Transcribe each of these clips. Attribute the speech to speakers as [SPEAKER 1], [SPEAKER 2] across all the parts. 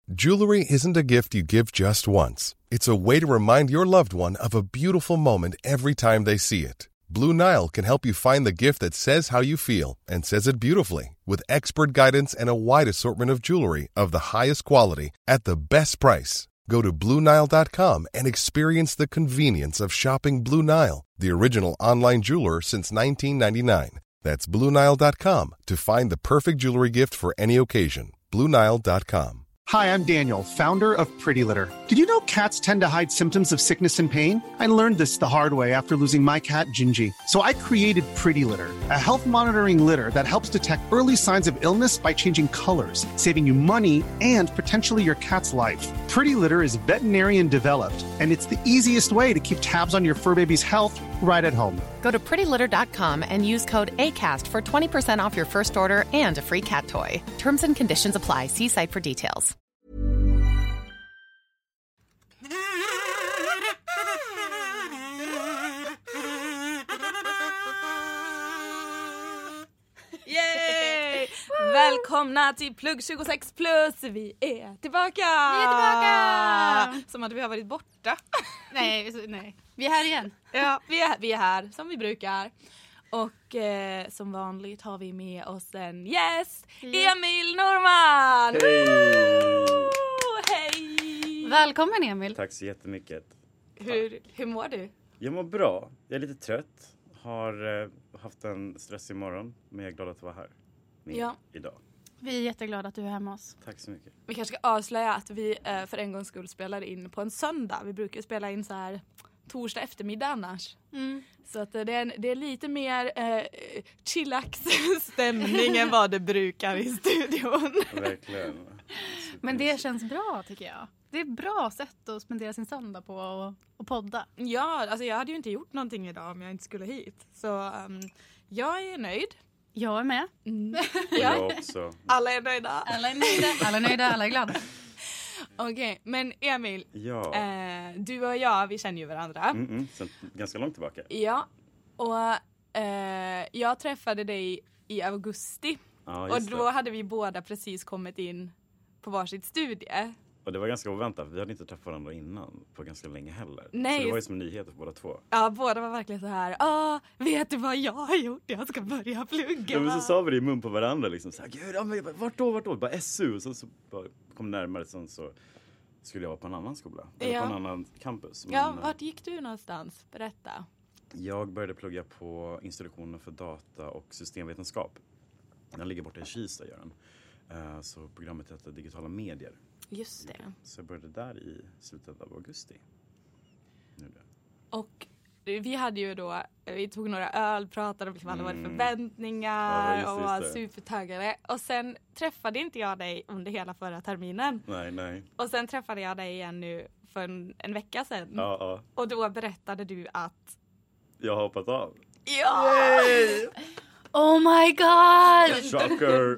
[SPEAKER 1] Jewelry isn't a gift you give just once. It's a way to remind your loved one of a beautiful moment every time they see it. Blue Nile can help you find the gift that says how you feel and says it beautifully, with expert guidance and a wide assortment of jewelry of the highest quality at the best price. Go to BlueNile.com and experience the convenience of shopping Blue Nile, the original online jeweler since 1999. That's BlueNile.com to find the perfect jewelry gift for any occasion. BlueNile.com.
[SPEAKER 2] Hi, I'm Daniel, founder of Pretty Litter. Did you know cats tend to hide symptoms of sickness and pain? I learned this the hard way after losing my cat, Gingy. So I created Pretty Litter, a health monitoring litter that helps detect early signs of illness by changing colors, saving you money and potentially your cat's life. Pretty Litter is veterinarian developed, and it's the easiest way to keep tabs on your fur baby's health right at home.
[SPEAKER 3] Go to prettylitter.com and use code ACAST for 20% off your first order and a free cat toy. Terms and conditions apply. See site for details.
[SPEAKER 4] Yay! Välkomna till Plugg 26 plus. Vi är tillbaka! Som att vi har varit borta.
[SPEAKER 5] Nej. Vi är här igen.
[SPEAKER 4] Ja, vi är här som vi brukar. Och som vanligt har vi med oss en gäst, Emil Norman! Hej!
[SPEAKER 5] Välkommen Emil.
[SPEAKER 6] Tack så jättemycket.
[SPEAKER 4] Hur mår du?
[SPEAKER 6] Jag mår bra. Jag är lite trött. Har haft en stressig morgon. Men jag är glad att vara här idag.
[SPEAKER 5] Vi är jätteglada att du är hemma hos oss.
[SPEAKER 6] Tack så mycket.
[SPEAKER 4] Vi kanske ska avslöja att vi för en gångs skull spelar in på en söndag. Vi brukar spela in så här torsdag eftermiddag annars. Så att det är lite mer chillax stämning än vad det brukar i studion.
[SPEAKER 6] Verkligen.
[SPEAKER 5] Men det känns bra tycker jag. Det är ett bra sätt att spendera sin söndag på och podda.
[SPEAKER 4] Ja, alltså jag hade ju inte gjort någonting idag om jag inte skulle hit. Så jag är nöjd.
[SPEAKER 5] Jag är med.
[SPEAKER 6] Jag också.
[SPEAKER 4] Alla är nöjda.
[SPEAKER 5] Alla är glada.
[SPEAKER 4] Okej, men Emil,
[SPEAKER 6] Ja.
[SPEAKER 4] Du och jag, vi känner ju varandra.
[SPEAKER 6] Sen ganska långt tillbaka.
[SPEAKER 4] Ja, och jag träffade dig i augusti.
[SPEAKER 6] Ja,
[SPEAKER 4] och då hade vi båda precis kommit in på varsitt studie.
[SPEAKER 6] Och det var ganska oväntat, för vi hade inte träffat varandra innan på ganska länge heller.
[SPEAKER 4] Nej.
[SPEAKER 6] Så det var ju som nyheter för båda två.
[SPEAKER 4] Ja, båda var verkligen så här. Vet du vad jag har gjort? Jag ska börja plugga.
[SPEAKER 6] Ja, men så sa vi det i mun på varandra liksom. Så här, gud, vart då? Bara SU. Och så bara kom närmare, sen så skulle jag vara på en annan skola. Eller på en annan campus.
[SPEAKER 4] Ja, vart gick du någonstans? Berätta.
[SPEAKER 6] Jag började plugga på institutionen för data och systemvetenskap. Den ligger borta i Kista, gör den. Så programmet heter Digitala medier.
[SPEAKER 4] Just det.
[SPEAKER 6] Så jag började där i slutet av augusti.
[SPEAKER 4] Och vi hade ju då, vi tog några öl, pratade om alla våra förväntningar och var supertaggade. Och sen träffade inte jag dig under hela förra terminen.
[SPEAKER 6] Nej.
[SPEAKER 4] Och sen träffade jag dig igen nu för en vecka sedan.
[SPEAKER 6] Ja.
[SPEAKER 4] Och då berättade du att...
[SPEAKER 6] Jag har hoppat av.
[SPEAKER 4] Ja!
[SPEAKER 6] Yay!
[SPEAKER 5] Oh my god!
[SPEAKER 6] Shocker!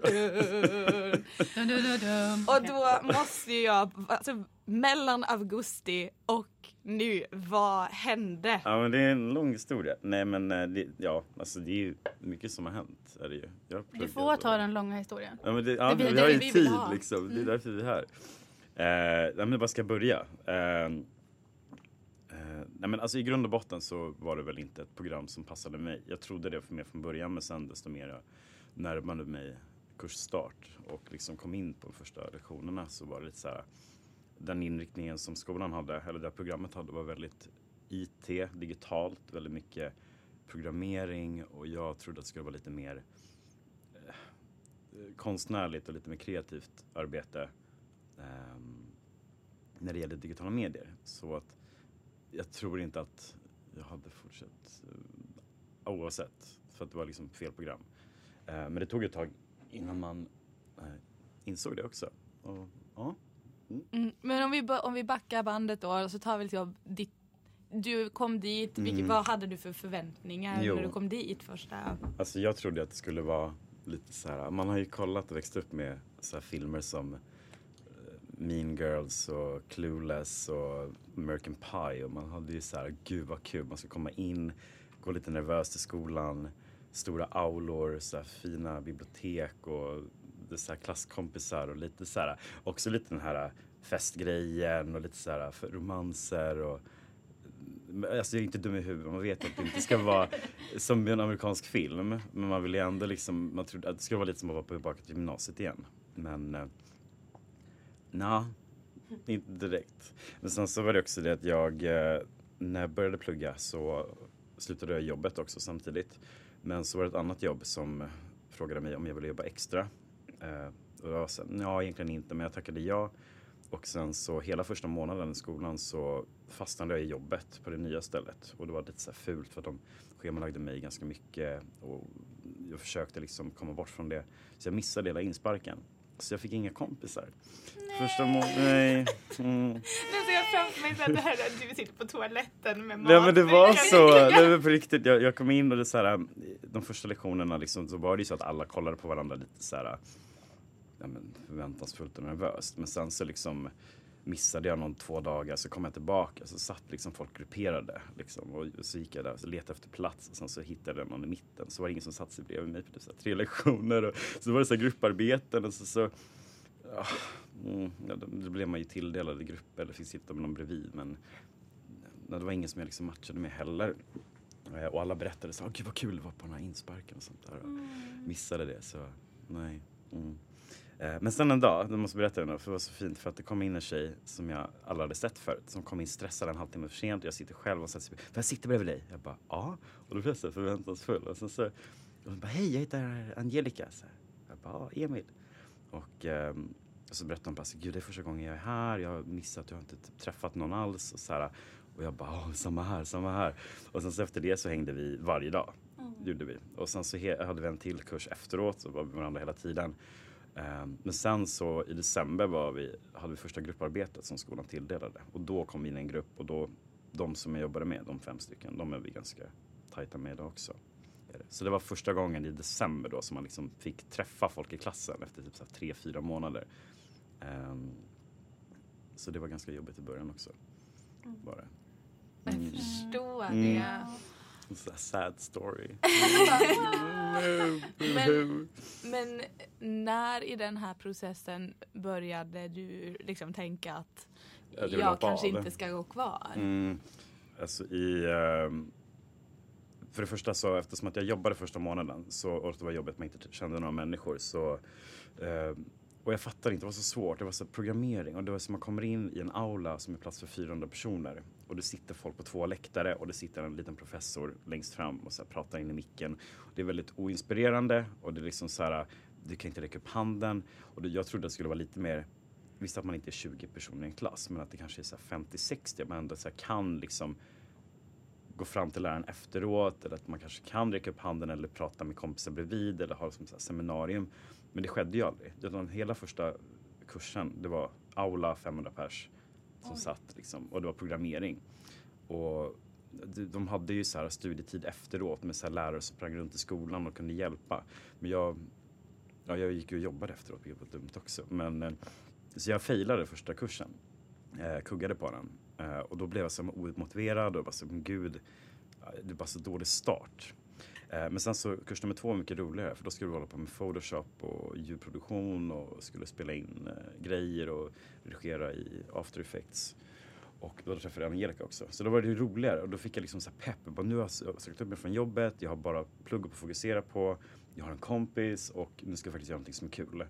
[SPEAKER 4] Och då måste jag, alltså mellan augusti och nu, vad hände?
[SPEAKER 6] Ja, men det är en lång historia. Nej, men det är ju mycket som har hänt. Är det ju.
[SPEAKER 5] Du får ta den långa historien.
[SPEAKER 6] Ja, men vi har ju tid liksom. Det är därför vi är här. Men bara ska jag börja. Nej, men alltså i grund och botten så var det väl inte ett program som passade mig. Jag trodde det för mig från början, men sen desto mer närmade mig kursstart och liksom kom in på de första lektionerna, så var det lite så här, den inriktningen som skolan hade, eller det programmet hade, var väldigt IT, digitalt, väldigt mycket programmering, och jag trodde att det skulle vara lite mer konstnärligt och lite mer kreativt arbete när det gäller digitala medier. Så att jag tror inte att jag hade fortsatt oavsett, för att det var liksom fel program. Men det tog ett tag innan man insåg det också. Och, ja.
[SPEAKER 4] Men om vi backar bandet då, så tar vi liksom du kom dit, vad hade du för förväntningar när du kom dit första?
[SPEAKER 6] Alltså jag trodde att det skulle vara lite så här, man har ju kollat och växt upp med så här filmer som Mean Girls och Clueless och American Pie, och man hade ju så här, gud vad kul, man ska komma in, gå lite nervös till skolan, stora aulor, så här fina bibliotek, och det är så här klasskompisar och lite så här, också lite den här festgrejen och lite så här romanser och alltså jag är inte dum i huvudet, man vet att det inte ska vara som en amerikansk film, men man vill ju ändå liksom, man trodde att det skulle vara lite som att vara tillbaka till gymnasiet igen, men inte direkt. Men sen så var det också det att jag när jag började plugga så slutade jag jobbet också samtidigt, men så var det ett annat jobb som frågade mig om jag ville jobba extra och jag sa, egentligen inte, men jag tackade ja. Och sen så hela första månaden i skolan så fastnade jag i jobbet på det nya stället. Och det var lite så här fult för att de schemalagde mig ganska mycket. Och jag försökte liksom komma bort från det. Så jag missade hela insparken. Så jag fick inga kompisar. Första månaden,
[SPEAKER 4] Nu ser jag framför mig så att det här att du sitter på toaletten med mat.
[SPEAKER 6] Nej, men det var så. Det var på riktigt. Jag kom in och det så här, de första lektionerna liksom, så var det ju så att alla kollade på varandra lite så här, förväntansfullt och nervöst. Men sen så liksom missade jag 2 dagar, så kom jag tillbaka, så satt liksom folk grupperade liksom, och så gick jag där och letade efter plats och sen så hittade jag någon i mitten, så var det ingen som satt sig bredvid mig på 3 lektioner och så var det så här grupparbeten och då blev man ju tilldelade grupper eller fick sitta med någon bredvid, men det var ingen som jag liksom matchade med heller. Och alla berättade så, gud vad kul det var på den här insparken och sånt där, och missade det, så nej. Men sen en dag, jag måste berätta det nu, för det var så fint, för att det kom in en tjej som jag aldrig hade sett förut, som kom in stressad en halvtimme för sent, och jag sitter själv och säger, för jag sitter bredvid dig. Jag bara, ja, och då blev jag så förväntansfull, och sen så, och hon bara, hej, jag heter Angelica, så jag bara, ja, Emil, och så berättade hon bara, gud, det är första gången jag är här, jag har missat, jag har inte träffat någon alls, och så här, och jag bara, samma här, och sen så efter det så hängde vi varje dag, gjorde vi, och sen så hade vi en till kurs efteråt, så var vi med varandra hela tiden. Men sen så i december hade vi första grupparbetet som skolan tilldelade. Och då kom vi in i en grupp, och då, de som jag jobbade med, de 5 stycken, de är vi ganska tajta med idag också. Så det var första gången i december då som man liksom fick träffa folk i klassen efter typ 3-4 månader. Så det var ganska jobbigt i början också. Var det.
[SPEAKER 4] Jag förstår det.
[SPEAKER 6] It's a sad story.
[SPEAKER 4] Men när i den här processen började du liksom tänka att jag kanske inte ska gå kvar?
[SPEAKER 6] Alltså för det första så, eftersom att jag jobbade första månaden och det var jobbet man inte kände några människor, så och jag fattade inte, det var så svårt. Det var så programmering, och det var som man kommer in i en aula som är plats för 400 personer, och det sitter folk på 2 läktare, och det sitter en liten professor längst fram och så här pratar in i micken. Det är väldigt oinspirerande, och det är liksom så här, du kan inte räcka upp handen, och jag trodde att det skulle vara lite mer, visst att man inte är 20 personer i en klass, men att det kanske är så här 50-60, man ändå så här kan liksom gå fram till läraren efteråt, eller att man kanske kan räcka upp handen eller prata med kompisar bredvid eller ha som så här seminarium. Men det skedde ju aldrig. Hela första kursen, det var aula 500 pers som satt liksom, och det var programmering. Och de hade ju så här studietid efteråt med så här lärare som sprang runt i skolan och kunde hjälpa. Men jag gick ju och jobbade efteråt, det var dumt också. Men så jag failade första kursen. Kuggade på den. Och då blev jag så omotiverad och bara så, men gud, det var så dålig start. Men sen så kurs nummer 2 var mycket roligare, för då skulle vi hålla på med Photoshop och ljudproduktion och skulle spela in grejer och redigera i After Effects. Och då träffade jag Angelica också. Så då var det ju roligare, och då fick jag liksom så här pepp. Bara, nu har jag sökt upp mig från jobbet, jag har bara plugg att fokusera på, jag har en kompis och nu ska jag faktiskt göra någonting som är kul.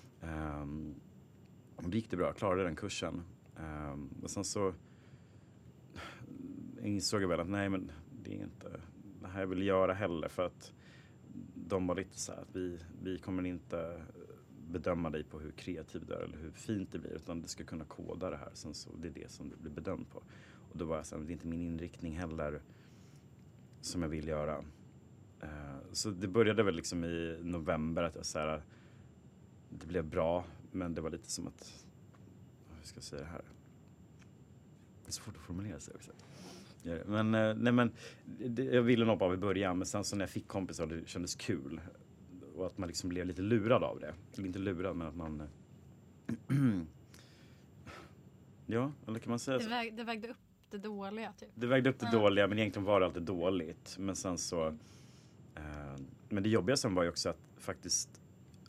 [SPEAKER 6] Och det gick det bra, jag klarade den kursen. Och sen så insåg jag väl att nej, men det är inte det här jag vill göra heller, för att de var lite så här att vi kommer inte bedöma dig på hur kreativ du är eller hur fint det blir, utan du ska kunna koda det här, sen så det är det som du blir bedömd på. Och då var jag så här, det är inte min inriktning heller som jag vill göra. Så det började väl liksom i november att jag så här, det blev bra, men det var lite som att, hur ska jag säga det här? Det är svårt att formulera sig också. Men jag ville nog bara i början, men sen så när jag fick kompisar det kändes kul, och att man liksom blev lite lurad av det. Eller inte lurad, men att man ja, eller kan man säga så?
[SPEAKER 5] Det vägde upp det dåliga typ.
[SPEAKER 6] Det vägde upp det dåliga, men egentligen var det alltid dåligt. Men sen så men det jobbiga sen var ju också att faktiskt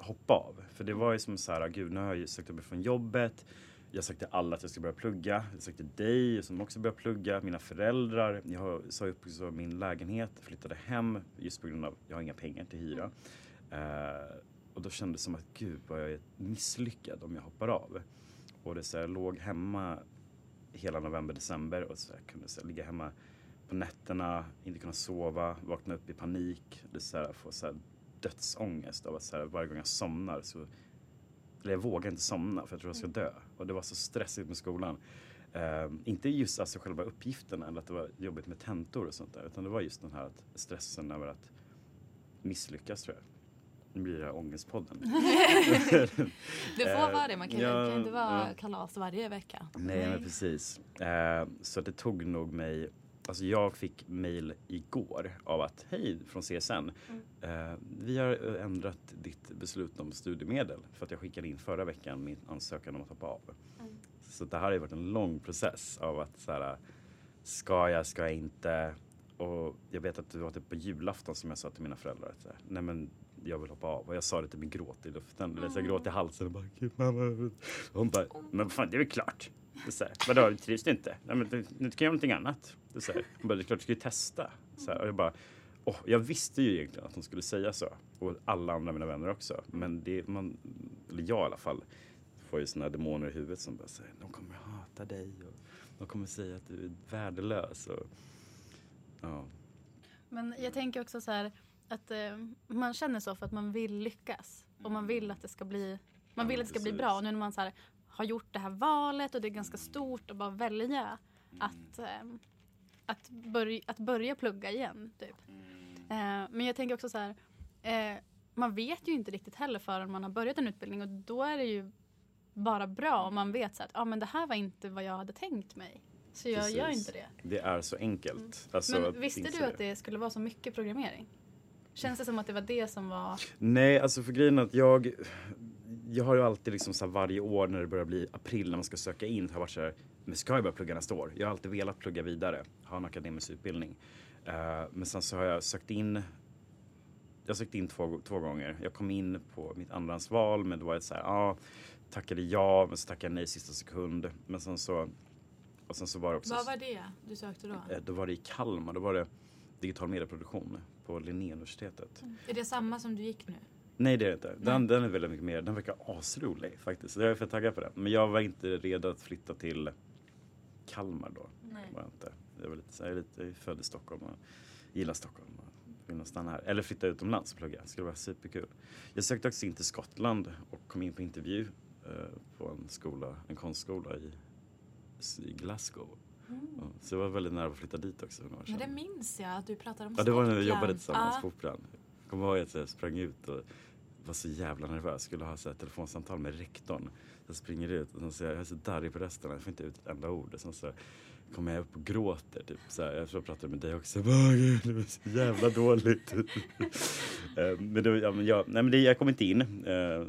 [SPEAKER 6] hoppa av. För det var ju som så här, gud, nu har jag ju sökt upp från jobbet. Jag sa till alla att jag ska börja plugga. Jag sa till dig som också börjar plugga. Mina föräldrar. Jag sa upp också min lägenhet. Flyttade hem just på grund av jag har inga pengar till hyra. Och då kändes det som att gud vad jag är misslyckad om jag hoppar av. Och det så här, jag låg hemma hela november, december. Och så här, kunde så här, ligga hemma på nätterna. Inte kunna sova. Vakna upp i panik. Det så här, få så här, dödsångest av att så här, varje gång jag somnar så... Eller jag vågar inte somna för jag tror jag ska dö. Och det var så stressigt med skolan. Inte just alltså själva uppgifterna eller att det var jobbigt med tentor och sånt där. Utan det var just den här stressen över att misslyckas, tror jag. Nu blir det här ångestpodden.
[SPEAKER 4] Det får vara det. Man kan inte vara kalas varje vecka.
[SPEAKER 6] Nej, men precis. Så det tog nog mig... Alltså jag fick mejl igår av att hej från CSN. Vi har ändrat ditt beslut om studiemedel för att jag skickade in förra veckan min ansökan om att hoppa av. Så det här har ju varit en lång process av att så här, ska jag inte? Och jag vet att det var typ på julafton som jag sa till mina föräldrar att nej men jag vill hoppa av. Och jag sa det till min gråt i luften. Så jag gråt i halsen och bara, gud mamma. Och hon bara, men fan det är väl klart. Vadå, trivs du inte? Nej, men nu kan jag göra någonting annat. Det är klart du ska ju testa. Så här, och jag bara, jag visste ju egentligen att hon skulle säga så. Och alla andra mina vänner också. Men eller jag i alla fall, får ju såna demoner i huvudet som bara säger, de kommer hata dig. Och de kommer säga att du är värdelös. Och, ja.
[SPEAKER 5] Men jag tänker också så här, att man känner så för att man vill lyckas. Och man vill att det ska bli, bli bra. Och nu när man så här, har gjort det här valet och det är ganska stort att bara välja att börja plugga igen typ. Men jag tänker också så här, man vet ju inte riktigt heller förrän man har börjat en utbildning och då är det ju bara bra om man vet så att men det här var inte vad jag hade tänkt mig. Så jag gör inte det.
[SPEAKER 6] Det är så enkelt. Alltså,
[SPEAKER 5] men visste du att det skulle vara så mycket programmering? Känns det som att det var det som var...
[SPEAKER 6] Nej, alltså för grejen att jag har ju alltid liksom så här varje år när det börjar bli april när man ska söka in har varit så här, men ska jag börja plugga nästa år? Jag har alltid velat plugga vidare, ha en akademisk utbildning. Men sen så har jag sökt in två gånger. Jag kom in på mitt andrahandsval men då var det så här, tackade ja, men så tackade jag nej sista sekund. Men sen så var det också...
[SPEAKER 4] Vad var det du sökte då?
[SPEAKER 6] Då var det i Kalmar, då var det digital medieproduktion på Linnéuniversitetet.
[SPEAKER 4] Är det samma som du gick nu?
[SPEAKER 6] Nej, det är det inte. Den är väldigt mycket mer. Den verkar asrolig faktiskt. Jag är för taggad på den. Men jag var inte redo att flytta till Kalmar då.
[SPEAKER 4] Nej.
[SPEAKER 6] Var jag inte. Jag är född i Stockholm och gillar Stockholm. Och vill stanna här. Eller flytta utomlands och plugga. Det skulle vara superkul. Jag sökte också in till Skottland och kom in på intervju på en konstskola i Glasgow. Så jag var väldigt nära att flytta dit också.
[SPEAKER 4] Men det minns jag att du pratade om
[SPEAKER 6] Ja, det var när vi
[SPEAKER 4] Skottland.
[SPEAKER 6] jobbade tillsammans på Operan. Jag kommer ihåg att jag sprang ut och var så jävla nervös. Jag skulle ha så här telefonsamtal med rektorn. Jag springer ut och sen så jag är så darrig på rösten. Jag får inte ut ett enda ord. Och sen så kommer jag upp och gråter. Typ. Så här, jag tror jag pratade med dig också. Det var så jävla dåligt. Jag kom inte in.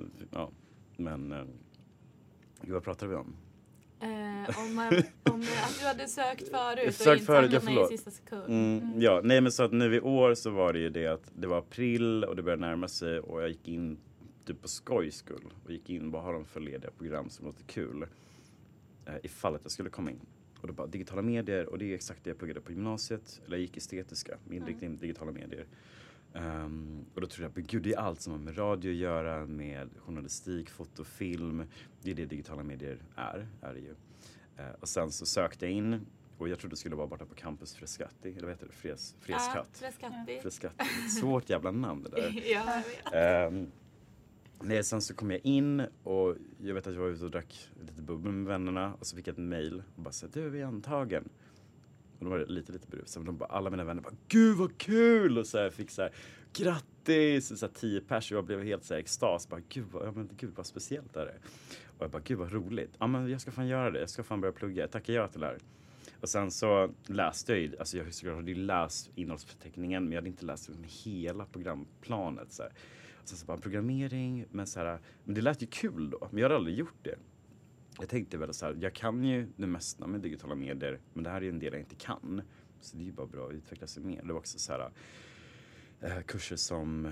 [SPEAKER 6] Vad pratade vi om?
[SPEAKER 4] Om att du hade sökt förut och inte tagit med i sista sekund.
[SPEAKER 6] Ja, nej men så att nu i år så var det ju det att det var april och det började närma sig och jag gick in typ på skojs skull och gick in bara har de för lediga program som låter kul ifall att jag skulle komma in. Och då bara digitala medier och det är exakt det jag pluggade på gymnasiet eller jag gick estetiska med inriktning digitala medier. Och då tror jag, gud det är allt som har med radio att göra, med journalistik, foto, film. Det är det digitala medier är det ju. Och sen så sökte jag in och jag trodde det skulle vara borta på campus Freskatti, eller vad heter det? Freskatti. Svårt jävla namn det där.
[SPEAKER 4] Ja, jag vet.
[SPEAKER 6] Nej, sen så kom jag in och jag vet att jag var ute och drack lite bubbel med vännerna och så fick jag ett mejl och bara sa, du är vi antagen. Och då var det lite berusade. Men alla mina vänner bara, gud vad kul! Och så här, fick så här, grattis! Och så här, 10 pers och jag blev helt så här extas. Bara, gud vad speciellt är det. Och jag bara, gud vad roligt. Ja men jag ska fan göra det. Jag ska fan börja plugga. Tackar jag till det här. Och sen så läste jag ju, alltså jag hade ju läst innehållsförteckningen. Men jag hade inte läst hela programplanet. Så här. Och sen så bara programmering. Men det lät ju kul då. Men jag hade aldrig gjort det. Jag tänkte väl så här, jag kan ju det mesta med digitala medier, men det här är ju en del jag inte kan. Så det är ju bara bra att utveckla sig mer. Det var också så här kurser som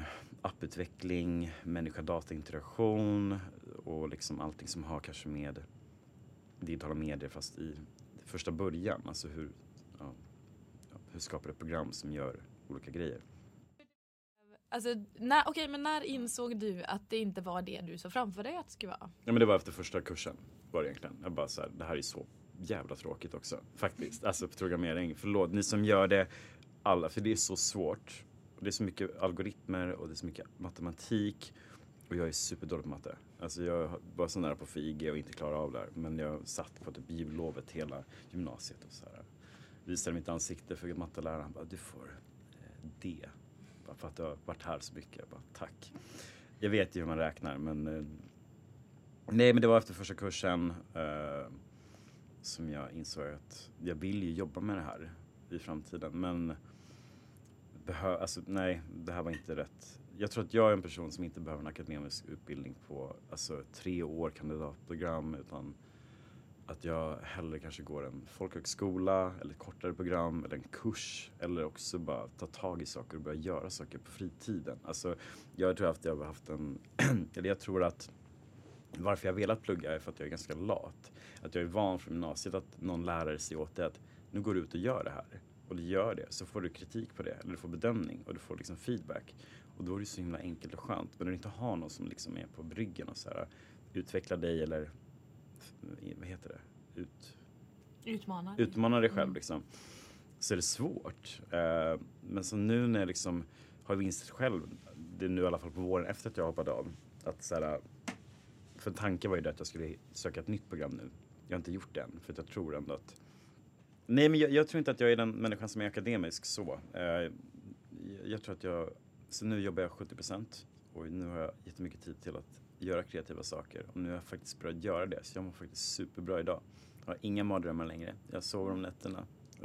[SPEAKER 6] apputveckling, människa-data-interaktion och liksom allting som har kanske med digitala medier fast i första början. Alltså hur skapar ett program som gör olika grejer.
[SPEAKER 4] Alltså, men när insåg du att det inte var det du såg framför dig att det skulle vara?
[SPEAKER 6] Ja, men det var efter första kursen var det egentligen. Jag bara så här, det här är så jävla tråkigt också faktiskt. Alltså programmering, förlåt, ni som gör det alla, för det är så svårt. Det är så mycket algoritmer och det är så mycket matematik och jag är superdålig på matte. Alltså jag var så nära på FIG och inte klarade av det här, men jag satt på typ jullovet hela gymnasiet och så här. Visade mitt ansikte för matteläraren. Han bara, du får det. Bara för att du har varit här så mycket. Jag bara, tack. Jag vet ju hur man räknar, men nej, men det var efter första kursen som jag insåg att jag vill ju jobba med det här i framtiden, men nej, det här var inte rätt. Jag tror att jag är en person som inte behöver en akademisk utbildning på 3 år kandidatprogram, utan att jag hellre kanske går en folkhögskola eller ett kortare program eller en kurs, eller också bara ta tag i saker och börja göra saker på fritiden. Alltså, jag tror att jag har haft eller jag tror att varför jag velat plugga är för att jag är ganska lat. Att jag är van från gymnasiet att någon lärare säger åt dig att nu går du ut och gör det här. Och du gör det, så får du kritik på det. Eller du får bedömning och du får liksom feedback. Och då är det så himla enkelt och skönt. Men när du inte har någon som liksom är på bryggen och så här, utvecklar dig eller vad heter det? Utmanar dig själv liksom. Så är det svårt. Men så nu när jag liksom har insett själv, det är nu i alla fall på våren efter att jag hoppade av, att så här, för tanken var ju det att jag skulle söka ett nytt program nu. Jag har inte gjort det än, för att jag tror ändå att... Nej, men jag tror inte att jag är den människan som är akademisk så. Jag tror att så nu jobbar jag 70% och nu har jag jättemycket tid till att göra kreativa saker. Och nu har jag faktiskt börjat göra det, så jag mår faktiskt superbra idag. Jag har inga mardrömmar längre. Jag sover om nätterna och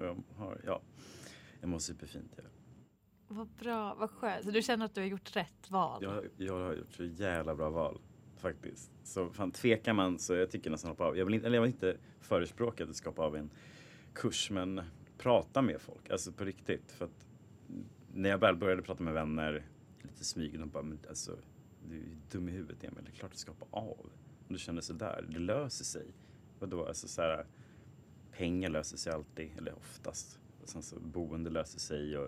[SPEAKER 6] jag mår superfint. Ja.
[SPEAKER 4] Vad bra, vad skönt. Så du känner att du har gjort rätt val?
[SPEAKER 6] Jag har gjort så jävla bra val. Faktiskt. Så fan, tvekar man så jag tycker nästan hoppa av. Jag vill inte förespråka att skapa av en kurs, men prata med folk. Alltså på riktigt. För att när jag väl började prata med vänner lite smyg, de bara, men alltså, du är dum i huvudet, Emil. Det är klart att skapa av. Och du känner så där. Det löser sig. Vadå? Alltså så här, pengar löser sig alltid. Eller oftast. Och sen så boende löser sig.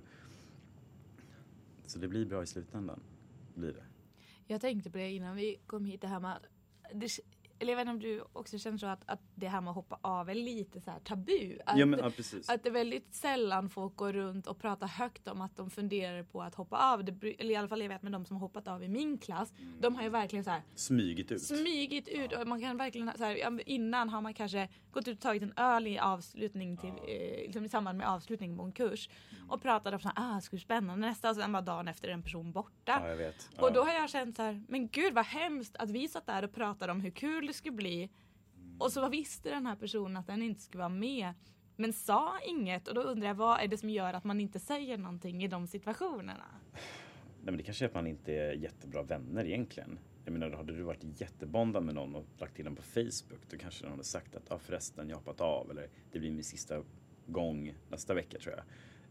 [SPEAKER 6] Så det blir bra i slutändan. Blir det.
[SPEAKER 4] Jag tänkte på det innan vi kom hit, det här med eller jag vet inte om du också känner så att det här med att hoppa av är lite så här tabu.
[SPEAKER 6] Precis.
[SPEAKER 4] Att det är väldigt sällan folk går runt och pratar högt om att de funderar på att hoppa av. Eller i alla fall jag vet med de som har hoppat av i min klass. De har ju verkligen så här smygit ut. Och man kan verkligen så här, innan har man kanske gått ut och tagit en öl i avslutning till, liksom i samband med avslutning på en kurs. Och pratat om så här, skulle spännande nästa. Och sen bara dagen efter en person borta.
[SPEAKER 6] Ja, jag vet.
[SPEAKER 4] Och då har jag känt så här, men gud vad hemskt att vi satt där och pratade om hur kul det skulle bli. Och så visste den här personen att den inte skulle vara med. Men sa inget. Och då undrar jag, vad är det som gör att man inte säger någonting i de situationerna?
[SPEAKER 6] Nej, men det kanske är att man inte är jättebra vänner egentligen. Jag menar, hade du varit jättebondad med någon och lagt till den på Facebook, då kanske någon hade sagt att förresten, jag har hoppat av. Eller det blir min sista gång nästa vecka, tror jag.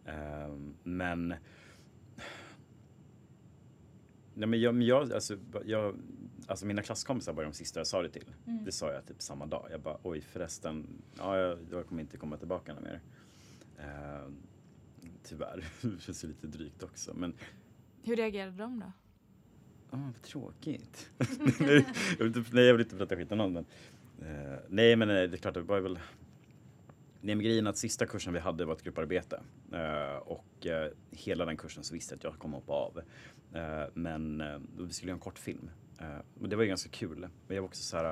[SPEAKER 6] Men... Nej, men alltså mina klasskompisar var de sista jag sa det till. Det sa jag typ samma dag. Jag bara, oj förresten, jag kommer inte komma tillbaka mer. Tyvärr, det känns ju lite drygt också. Men...
[SPEAKER 4] Hur reagerade de då?
[SPEAKER 6] Vad tråkigt. Jag vill inte prata skit om någon. Men, nej, men det är klart, det var väl... Nej, men grejen att sista kursen vi hade var ett grupparbete. Och hela den kursen så visste jag att jag kom hoppa av. Men vi skulle göra en kortfilm. Och det var ju ganska kul. Men jag var också så här...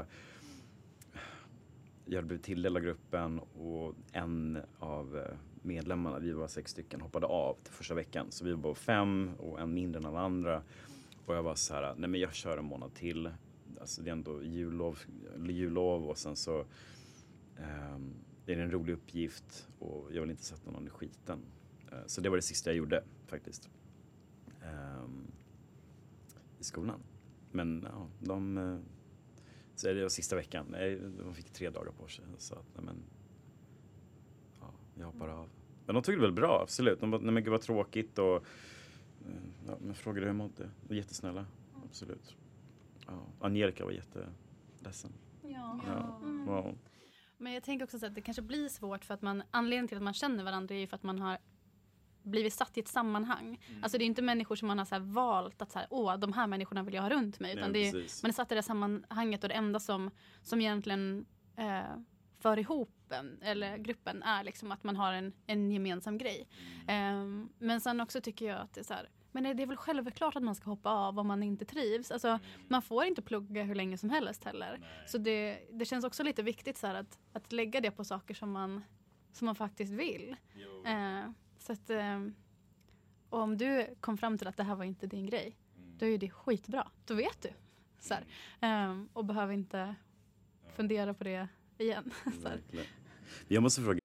[SPEAKER 6] Jag hade blivit tilldelad gruppen och en av medlemmarna, vi var 6 stycken, hoppade av till första veckan. Så vi var bara 5 och en mindre än alla andra. Och jag var så här, nej men jag kör en månad till. Alltså det är ändå jullov och sen så... det är en rolig uppgift och jag vill inte sätta någon i skiten. Så det var det sista jag gjorde faktiskt. I skolan. Men ja, så är det sista veckan. De fick 3 dagar på sig. Så att, jag hoppar av. Men de tog det väl bra, absolut. De bara, nej men gud vad tråkigt och men frågade hur jag mådde. De var jättesnälla, absolut. Ja. Angelica var jätteledsen.
[SPEAKER 5] Ja.
[SPEAKER 6] Wow.
[SPEAKER 5] Men jag tänker också så att det kanske blir svårt för att anledningen till att man känner varandra är ju för att man har blivit satt i ett sammanhang. Alltså det är inte människor som man har så här valt att så här, de här människorna vill jag ha runt mig. Utan man är satt i det sammanhanget och det enda som egentligen för ihop eller gruppen är liksom att man har en gemensam grej. Men sen också tycker jag att det är så här, men det är väl självklart att man ska hoppa av om man inte trivs. Alltså, man får inte plugga hur länge som helst heller. Nej. Så det känns också lite viktigt så här, att lägga det på saker som man faktiskt vill. Så att, och om du kom fram till att det här var inte din grej, då är det skitbra. Då vet du. Så här. Och behöver inte fundera på det igen. Så här.
[SPEAKER 6] Jag måste fråga.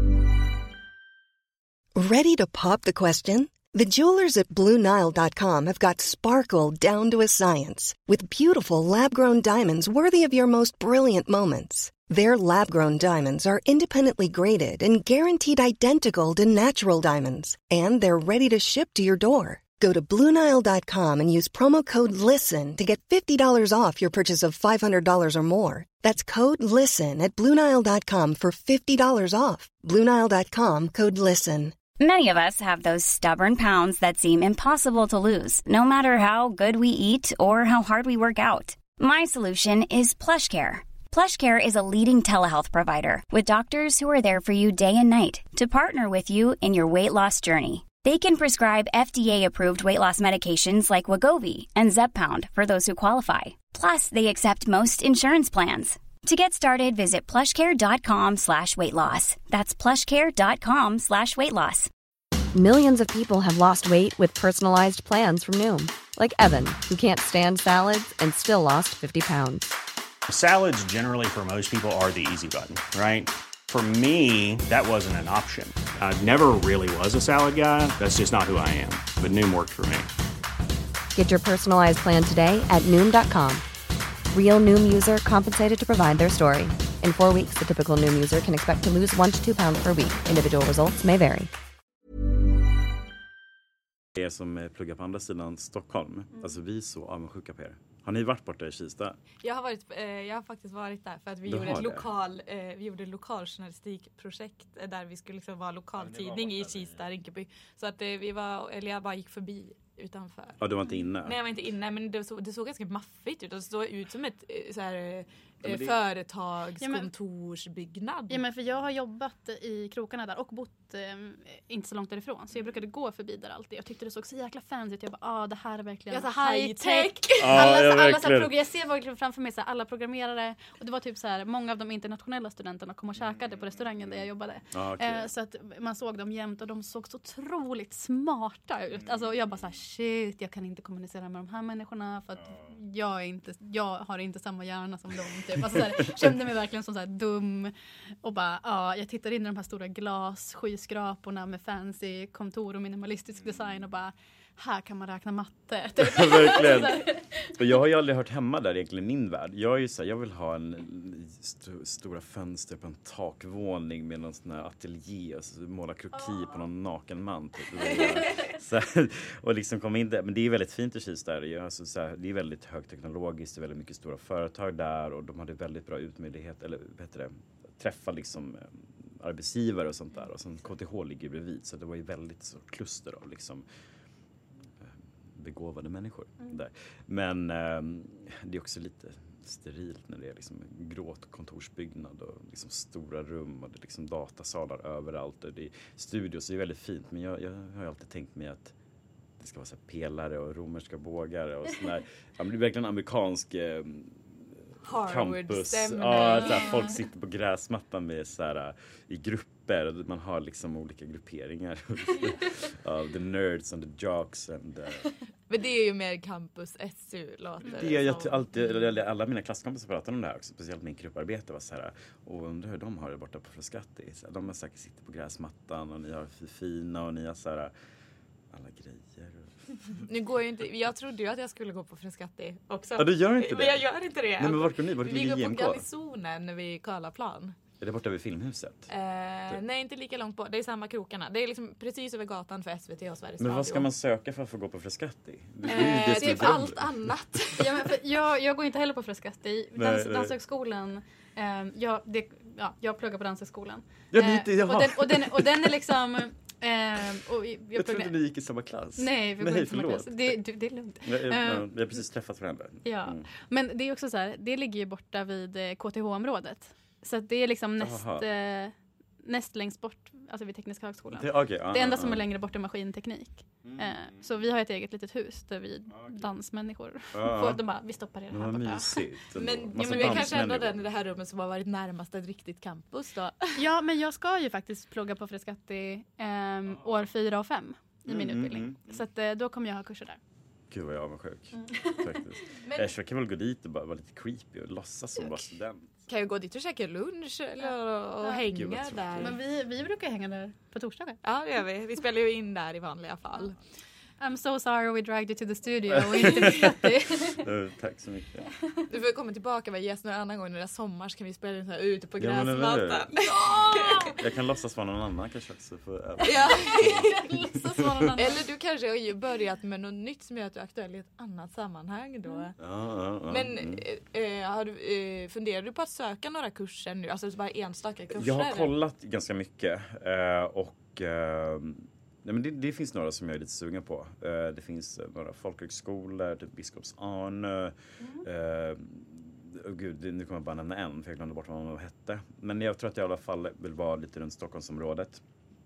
[SPEAKER 7] Ready to pop the question? The jewelers at BlueNile.com have got sparkle down to a science with beautiful lab-grown diamonds worthy of your most brilliant moments. Their lab-grown diamonds are independently graded and guaranteed identical to natural diamonds, and they're ready to ship to your door. Go to BlueNile.com and use promo code LISTEN to get $50 off your purchase of $500 or more. That's code LISTEN at BlueNile.com for $50 off. BlueNile.com, code LISTEN.
[SPEAKER 8] Many of us have those stubborn pounds that seem impossible to lose, no matter how good we eat or how hard we work out. My solution is PlushCare. PlushCare is a leading telehealth provider with doctors who are there for you day and night to partner with you in your weight loss journey. They can prescribe FDA-approved weight loss medications like Wegovy and Zepbound for those who qualify. Plus, they accept most insurance plans. To get started, visit plushcare.com/weightloss. That's plushcare.com/weightloss.
[SPEAKER 9] Millions of people have lost weight with personalized plans from Noom. Like Evan, who can't stand salads and still lost 50 pounds.
[SPEAKER 10] Salads generally for most people are the easy button, right? For me, that wasn't an option. I never really was a salad guy. That's just not who I am. But Noom worked for me.
[SPEAKER 9] Get your personalized plan today at Noom.com. Real Noom user compensated to provide their story. In 4 weeks, the typical Noom user can expect to lose 1 to 2 pounds per week. Individual results may vary.
[SPEAKER 6] Det är som pluggar på andra sidan Stockholm. Alltså vi är så avundsjuka på er. Har ni varit borta i Kista?
[SPEAKER 4] Jag har faktiskt varit där för att vi gjorde ett lokaljournalistikprojekt där vi skulle liksom vara lokaltidning i Kista, Rinkeby. Så att jag bara gick förbi utanför.
[SPEAKER 6] Ja, du var inte inne?
[SPEAKER 4] Nej, jag var inte inne, men det såg ganska maffigt ut. Det såg ut som ett så här företagskontorsbyggnad.
[SPEAKER 5] Ja, men för jag har jobbat i krokarna där och bott inte så långt därifrån. Så jag brukade gå förbi där alltid. Jag tyckte det såg så jäkla fancy ut. Jag bara, det här är verkligen high-tech. Jag ser verkligen framför mig så här, alla programmerare. Och det var typ så här, många av de internationella studenterna kom och käkade på restaurangen där jag jobbade. Så att man såg dem jämt och de såg så otroligt smarta ut. Alltså jag bara så här, shit, jag kan inte kommunicera med de här människorna för att jag har inte samma hjärna som dem. Typ. Alltså, så här, kände mig verkligen som så här dum och bara, jag tittar in i de här stora skyskraporna med fancy kontor och minimalistisk design och bara, här kan man räkna matte. Typ.
[SPEAKER 6] Verkligen. Och jag har ju aldrig hört hemma där egentligen i min värld. Jag är ju så här, jag vill ha en stora fönster på en takvåning med någon sån här ateljé och så måla kroki på någon naken man typ. Så här, och liksom komma in där. Men det är väldigt fint i Kista där. Alltså, så här, det är väldigt högteknologiskt, det är väldigt mycket stora företag där och de hade väldigt bra utmöjlighet eller träffa liksom arbetsgivare och sånt där. Och sen KTH ligger bredvid så det var ju väldigt så kluster av liksom begåvade människor där. Men det är också lite sterilt när det är liksom gråt kontorsbyggnad och liksom stora rum och det är liksom datasalar överallt och det är studios, det är väldigt fint, men jag har ju alltid tänkt mig att det ska vara så här pelare och romerska bågar och sån där. Ja, men det är verkligen amerikansk campus. Ja, så här, folk sitter på gräsmattan med så här, i grupper. Man har liksom olika grupperingar. The nerds and the jocks.
[SPEAKER 4] Men det är ju mer campus SU låter
[SPEAKER 6] det. Jag alltid, alla mina klasskompisar pratar om det här också. Speciellt min grupparbete var så här. Och undrar hur de har det borta på Frascati. De har säkert sitter på gräsmattan och ni har fina och ni har så här alla grejer.
[SPEAKER 4] Nu går ju inte, jag trodde ju att jag skulle gå på Frascati också.
[SPEAKER 6] Ja, du gör inte det?
[SPEAKER 4] Men jag gör inte det.
[SPEAKER 6] Nej, men vart går ni?
[SPEAKER 4] Vi går på Garnisonen vid Karlaplan.
[SPEAKER 6] Är det borta vid Filmhuset?
[SPEAKER 4] Nej, inte lika långt bort. Det är samma krokarna. Det är liksom precis över gatan för SVT och Sveriges Radio.
[SPEAKER 6] Men vad ska man söka för att få gå på Frascati?
[SPEAKER 4] Det är för allt annat.
[SPEAKER 5] Ja, men jag går inte heller på Frascati. Danshögskolan. Jag pluggar på Danshögskolan. Och den är liksom...
[SPEAKER 6] jag trodde ni gick i samma klass.
[SPEAKER 5] Nej, vi går inte i samma klass. Det är lugnt.
[SPEAKER 6] Vi har precis träffat varandra.
[SPEAKER 5] Ja, men det är också så här, det ligger ju borta vid KTH-området. Så att det är liksom näst längst bort, alltså vid Tekniska högskolan. Det enda som är längre bort är maskinteknik. Så vi har ett eget litet hus där vi dansmänniskor får, de bara, vi stoppar det här borta.
[SPEAKER 4] Men vi kanske ändå den i det här rummet som har varit närmast ett riktigt campus då.
[SPEAKER 5] Ja, men jag ska ju faktiskt plugga på Frascati år 4 och 5 i min utbildning. Så att, då kommer jag ha kurser där.
[SPEAKER 6] Gud vad jag är avundsjuk. Jag kan väl gå dit och bara vara lite creepy och låtsas som bara student.
[SPEAKER 4] Kan ju gå dit och käka lunch och hänga där.
[SPEAKER 5] Men vi brukar hänga där på torsdagar.
[SPEAKER 4] Ja, det gör vi. Vi spelar ju in där i vanliga fall.
[SPEAKER 5] I'm so sorry we dragged you to the studio och inte Frascati.
[SPEAKER 6] Tack så mycket.
[SPEAKER 4] Du får komma tillbaka och gäst några annan gång när det är sommar så kan vi spela in så här ute på gräsmattan.
[SPEAKER 6] Jag kan låtsas vara någon annan kanske också.
[SPEAKER 4] Eller du kanske har börjat med något nytt som gör att du är aktuell i ett annat sammanhang då. Men funderar du på att söka några kurser nu? Alltså bara enstaka kurser?
[SPEAKER 6] Jag har kollat ganska mycket nej, men det finns några som jag är lite sugen på. Det finns några folkhögskolor, typ Biskops Arnö. Nu kommer jag bara nämna en, för jag glömde bort vad de hette. Men jag tror att jag i alla fall vill vara lite runt Stockholmsområdet.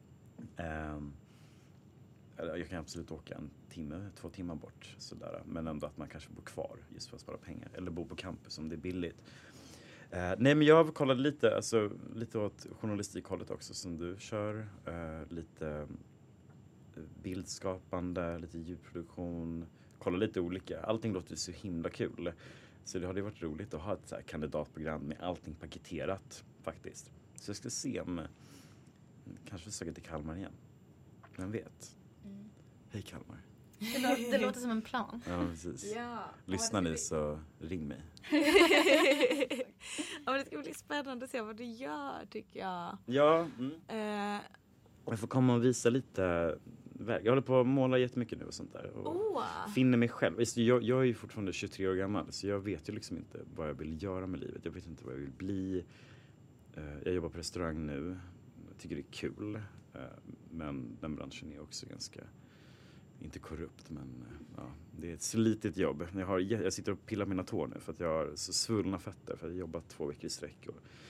[SPEAKER 6] Jag kan absolut åka 2 timmar bort. Sådär. Men ändå att man kanske bor kvar just för att spara pengar. Eller bo på campus om det är billigt. Nej, men jag har kollat lite åt journalistikhållet också som du kör. Lite bildskapande, lite ljudproduktion, kolla lite olika. Allting låter så himla kul. Så det hade varit roligt att ha ett så här kandidatprogram med allting paketerat faktiskt. Så jag ska se om kanske söka till Kalmar igen. Vem vet? Hej Kalmar.
[SPEAKER 5] Det låter som en plan.
[SPEAKER 6] Ja, precis. Lyssnar ni så ring mig.
[SPEAKER 4] Ja, men det ska bli spännande att se vad du gör, tycker jag.
[SPEAKER 6] Ja. Jag får komma och visa lite väg. Jag håller på att måla jättemycket nu och sånt där. Och finner mig själv. Jag är ju fortfarande 23 år gammal. Så jag vet ju liksom inte vad jag vill göra med livet. Jag vet inte vad jag vill bli. Jag jobbar på restaurang nu. Jag tycker det är kul. Men den branschen är också ganska, inte korrupt, men det är ett slitigt jobb. Jag sitter och pillar mina tår nu för att jag har så svullna fötter. För att jag har jobbat 2 veckor i sträck.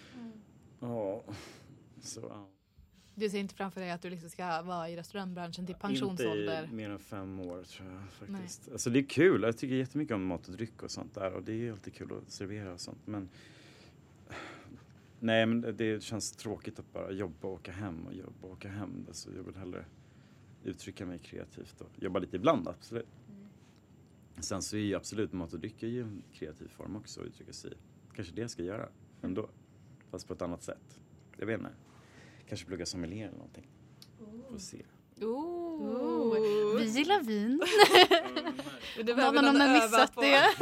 [SPEAKER 4] Du ser inte framför dig att du liksom ska vara i restaurangbranschen till pensionsålder?
[SPEAKER 6] Inte mer än 5 år tror jag faktiskt. Alltså det är kul, jag tycker jättemycket om mat och dryck och sånt där. Och det är alltid kul att servera och sånt. Men nej, men det känns tråkigt att bara jobba och åka hem. Alltså jag vill hellre uttrycka mig kreativt och jobba lite ibland, absolut. Sen så är ju absolut mat och dryck ju en kreativ form också att uttrycka sig. Kanske det jag ska göra ändå. Fast på ett annat sätt. Jag vet inte. Kanske plugga sommelier eller någonting. Får se.
[SPEAKER 5] Vi gillar vin.
[SPEAKER 4] Det behöver någon har missat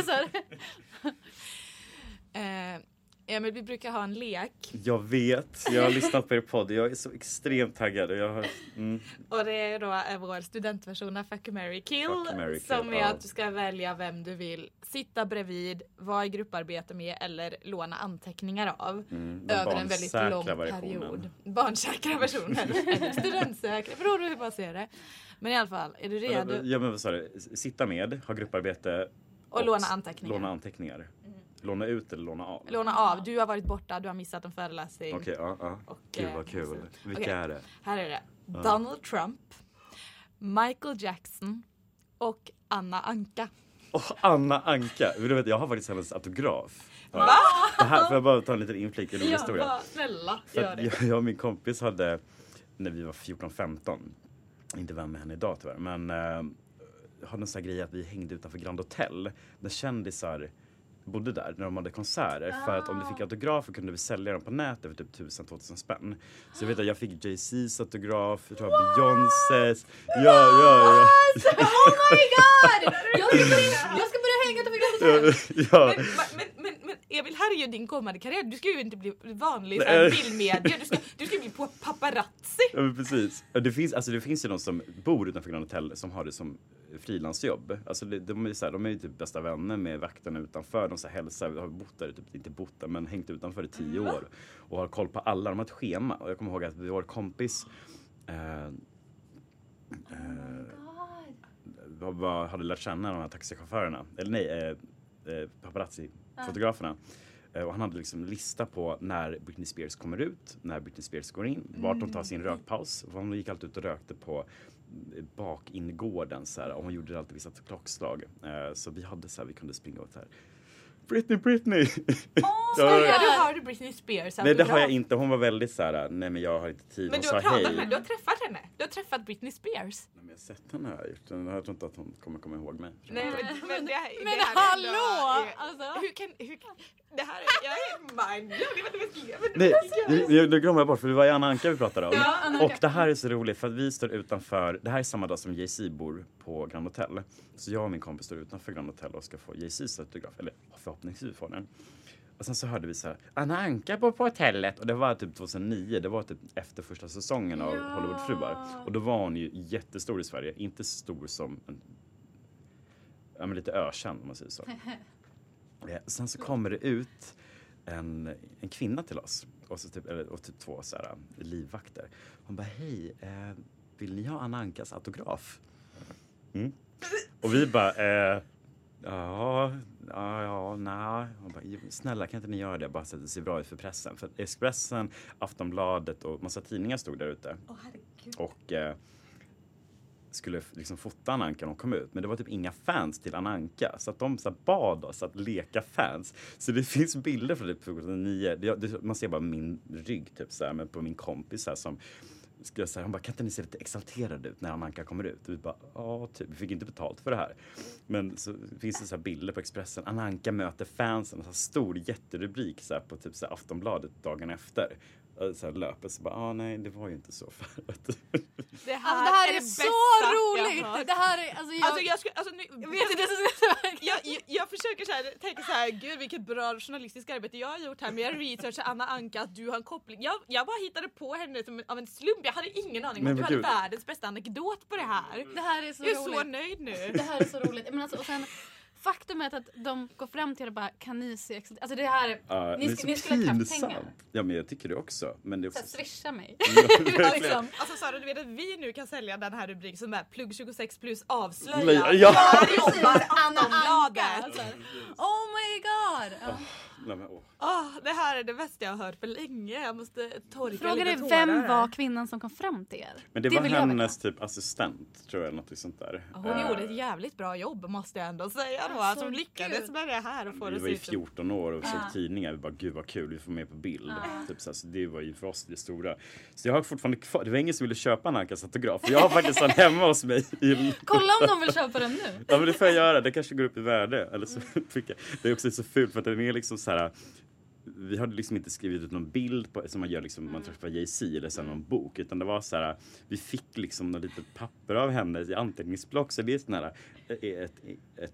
[SPEAKER 4] det. Men vi brukar ha en lek.
[SPEAKER 6] Jag vet. Jag har lyssnat på er podd. Jag är så extremt taggad.
[SPEAKER 4] Och det är då vår studentversion av Fuck, Marry, Kill. Som är att du ska välja vem du vill sitta bredvid, vara i grupparbete med eller låna anteckningar av. Över en väldigt lång period. Barnsäkra versionen. Studentsäkra. Beror du hur man ser det. Men i alla fall, är du redo?
[SPEAKER 6] Ja, men vad sa du? Sitta med, ha grupparbete.
[SPEAKER 4] Och låna anteckningar.
[SPEAKER 6] Låna ut eller låna av?
[SPEAKER 4] Låna av. Du har varit borta, du har missat en föreläsning.
[SPEAKER 6] Okej, Gud vad kul. Vilka är det?
[SPEAKER 4] Här är det. Donald Trump, Michael Jackson och Anna Anka.
[SPEAKER 6] Anna Anka. Du vet, jag har faktiskt hennes autograf. Va? Det här, får jag bara ta en liten inflik i den historien?
[SPEAKER 4] Ja, snälla,
[SPEAKER 6] gör det. Jag och min kompis hade, när vi var 14-15, inte vän med henne idag tyvärr, men hade en sån här grej att vi hängde utanför Grand Hotel. Där kändisar bodde där när de hade konserter. För att om du fick autografer kunde vi sälja dem på nätet för typ 1000-2000 spänn. Så jag vet att jag fick Jay-Z's autograf, jag tror Beyoncés. Ja.
[SPEAKER 5] Oh my god! Jag ska börja hänga utanför Grand Hotel.
[SPEAKER 4] Men Emil, här är ju din kommande karriär. Du ska ju inte bli vanlig bildmedia. Du ska bli paparazzi.
[SPEAKER 6] Ja, men precis. Det finns ju de som bor utanför Grand Hotel som har det som frilansjobb. Alltså de är ju typ bästa vänner med vakterna utanför. De så här hälsar, har bott där, typ, inte bott där, men hängt utanför i 10 år. Och har koll på alla. De har ett schema. Och jag kommer ihåg att vår kompis hade lärt känna de här taxichaufförerna. Eller nej, paparazzi-fotograferna. Och han hade liksom lista på när Britney Spears kommer ut, när Britney Spears går in, vart de tar sin rökpaus. Och hon gick alltid ut och rökte på bakingården så här, och hon gjorde alltid vissa klockslag. Så vi hade så här, vi kunde springa åt här. Britney!
[SPEAKER 4] Har du Britney Spears?
[SPEAKER 6] Nej, det har jag inte. Hon var väldigt så här, nej men jag har inte tid.
[SPEAKER 4] Men du har pratat med, du har träffat henne. Du har träffat Britney Spears.
[SPEAKER 6] Nej, men jag har sett henne här. Jag tror inte att hon kommer komma ihåg mig.
[SPEAKER 4] Nej, men det
[SPEAKER 5] hallå!
[SPEAKER 4] Alltså, hur kan det här jag är mind.
[SPEAKER 6] Nej, glömmer jag bort för det var ju Anna Anka vi pratade om. Ja, och det här är så roligt för att vi står utanför, det här är samma dag som Jay-Z bor på Grand Hotel. Så jag och min kompis står utanför Grand Hotel och ska få Jay-Z's autograf, eller förhoppningsvis få den. Och sen så hörde vi så här, Anna Anka på hotellet. Och det var typ 2009, det var typ efter första säsongen av Hollywoodfruar. Och då var hon ju jättestor i Sverige, inte stor som men lite ökänd om man säger så. Sen så kommer det ut en kvinna till oss och så typ 2 så här livvakter. Hon bara, hej, vill ni ha Anna Ankas autograf? Och vi bara, nej. Hon bara, snälla kan inte ni göra det bara så att det ser bra ut för pressen? För Expressen, Aftonbladet och massa tidningar stod där ute. Och skulle liksom fota Anna Anka när hon kom ut. Men det var typ inga fans till Anna Anka. Så att de så bad oss att leka fans. Så det finns bilder från typ 2009. Man ser bara min rygg typ så här, men på min kompis här som ska jag säga, han bara, kan inte ni se lite exalterad ut när Anna Anka kommer ut? Och vi bara, typ, vi fick inte betalt för det här. Men så finns det så här bilder på Expressen. Anna Anka möter fansen. En så här stor jätterubrik så här, på typ så här Aftonbladet dagen efter. Så här löper så bara, nej det var ju inte så för att...
[SPEAKER 5] Det här är så roligt! Det här är,
[SPEAKER 4] jag försöker så här, tänka så här, gud vilket bra journalistiskt arbete jag har gjort här med research Anna Anka, att du har en koppling. Jag bara hittade på henne av en slump. Jag hade ingen aning om att du hade världens bästa anekdot på det här.
[SPEAKER 5] Det här är så
[SPEAKER 4] jag är
[SPEAKER 5] roligt.
[SPEAKER 4] så nöjd nu.
[SPEAKER 5] Det här är så roligt. Men alltså, och sen faktum är att de går fram till det och bara, kan ni se... Alltså det här... ni skulle ha haft pengar.
[SPEAKER 6] Ja, men jag tycker det också. Men det är också...
[SPEAKER 5] Så swisha mig.
[SPEAKER 4] Liksom. Alltså Sara, du vet att vi nu kan sälja den här rubriken som är plugg 26 plus avslöja.
[SPEAKER 6] Ja!
[SPEAKER 5] Anna Anka. Oh my god!
[SPEAKER 4] Det här är det bästa jag har hört för länge. Jag måste torka
[SPEAKER 5] Fråga dig,
[SPEAKER 4] lite
[SPEAKER 5] vem var kvinnan som kom fram till er?
[SPEAKER 6] Men det var hennes typ assistent, tror jag, något sånt där.
[SPEAKER 4] Hon gjorde ett jävligt bra jobb, måste jag ändå säga då. Alltså, hon lyckades med det här. Och få
[SPEAKER 6] vi var ju 14 år och såg tidningar. Vi bara, gud vad kul, vi får med på bild. Typ, så det var ju för oss det stora. Så jag har fortfarande kvar, det var ingen som ville köpa en Ankas autograf. Jag har faktiskt en hemma hos mig.
[SPEAKER 5] Kolla om de vill köpa den nu.
[SPEAKER 6] Ja, men det får jag göra. Det kanske går upp i värde. Eller så fick jag. Det är också så fult för att den är liksom så här. Vi hade liksom inte skrivit ut någon bild på, som man gör liksom, man träffar Jay-Z eller så någon bok, utan det var så här, vi fick liksom något litet papper av henne i anteckningsblock, så det är sån här ett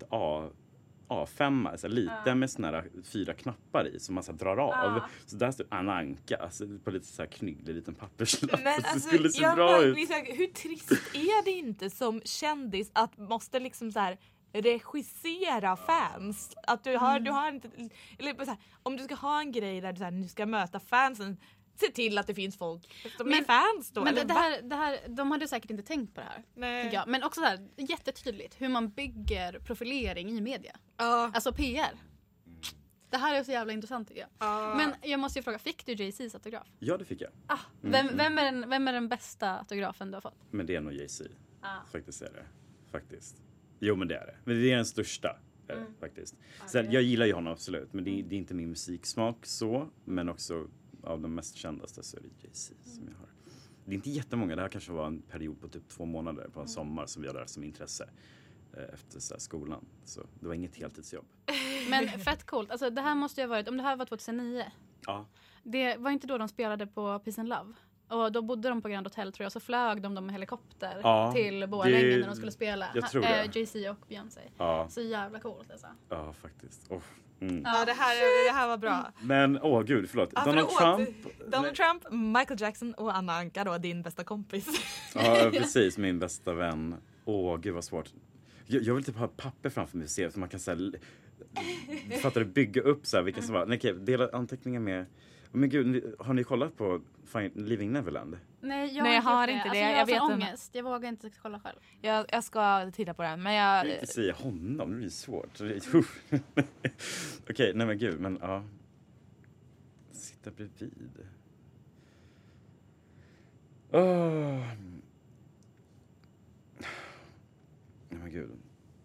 [SPEAKER 6] A5, alltså lite med såna här 4 knappar i som man så drar av. Så där står Anna Anka, alltså på lite så här knygglig liten papperslapp.
[SPEAKER 4] Men
[SPEAKER 6] det
[SPEAKER 4] alltså,
[SPEAKER 6] skulle se bra ut.
[SPEAKER 4] Liksom, hur trist är det inte som kändis att måste liksom så här regissera fans, att du har inte, eller så här, om du ska ha en grej där du så här, nu ska möta fansen, se till att det finns folk som är fans då.
[SPEAKER 5] Men det här, de hade säkert inte tänkt på det här. Nej. Men också så här, jättetydligt hur man bygger profilering i media. Alltså PR. Det här är så jävla intressant tycker jag. Men jag måste ju fråga, fick du Jay-Z's autograf?
[SPEAKER 6] Ja, det fick jag.
[SPEAKER 5] Vem är den bästa autografen du har fått?
[SPEAKER 6] Men det är nog Jay-Z. Faktiskt är det. Faktiskt. Jo, men det är det. Men det är den största, faktiskt. Sen, jag gillar ju honom absolut, men det är inte min musiksmak så. Men också av de mest kändaste så är det Jay-Z som jag har. Det är inte jättemånga, det här kanske var en period på typ 2 månader på en sommar som vi hade som intresse efter så här, skolan. Så det var inget heltidsjobb.
[SPEAKER 5] Men fett coolt. Alltså det här måste ju ha varit, om det här var 2009.
[SPEAKER 6] Ja.
[SPEAKER 5] Det var inte då de spelade på Peace and Love? Och då bodde de på Grand Hotel tror jag. Så flög de med helikopter till Borlänge när de skulle spela.
[SPEAKER 6] Jag tror det.
[SPEAKER 5] Jay-Z och Beyoncé.
[SPEAKER 6] Ja.
[SPEAKER 5] Så jävla coolt alltså.
[SPEAKER 6] Ja, faktiskt.
[SPEAKER 4] Ja, det här var bra.
[SPEAKER 6] Men, gud, förlåt.
[SPEAKER 4] Donald Trump, Michael Jackson och Anna Anka då, din bästa kompis.
[SPEAKER 6] Ja, precis. Min bästa vän. Gud vad svårt. Jag vill typ ha ett papper framför mig så man kan säga fattar du, bygga upp så här vilka som var. Nej, okej, dela anteckningar med. Men gud, har ni kollat på Living Neverland?
[SPEAKER 5] Nej, jag har inte det. Alltså, jag vet ångest. Jag vågar inte kolla själv.
[SPEAKER 4] Jag ska titta på den, men jag
[SPEAKER 6] vill inte säga honom, det blir svårt. Okej, nej men gud, men ja. Sitta bredvid. Nej men gud.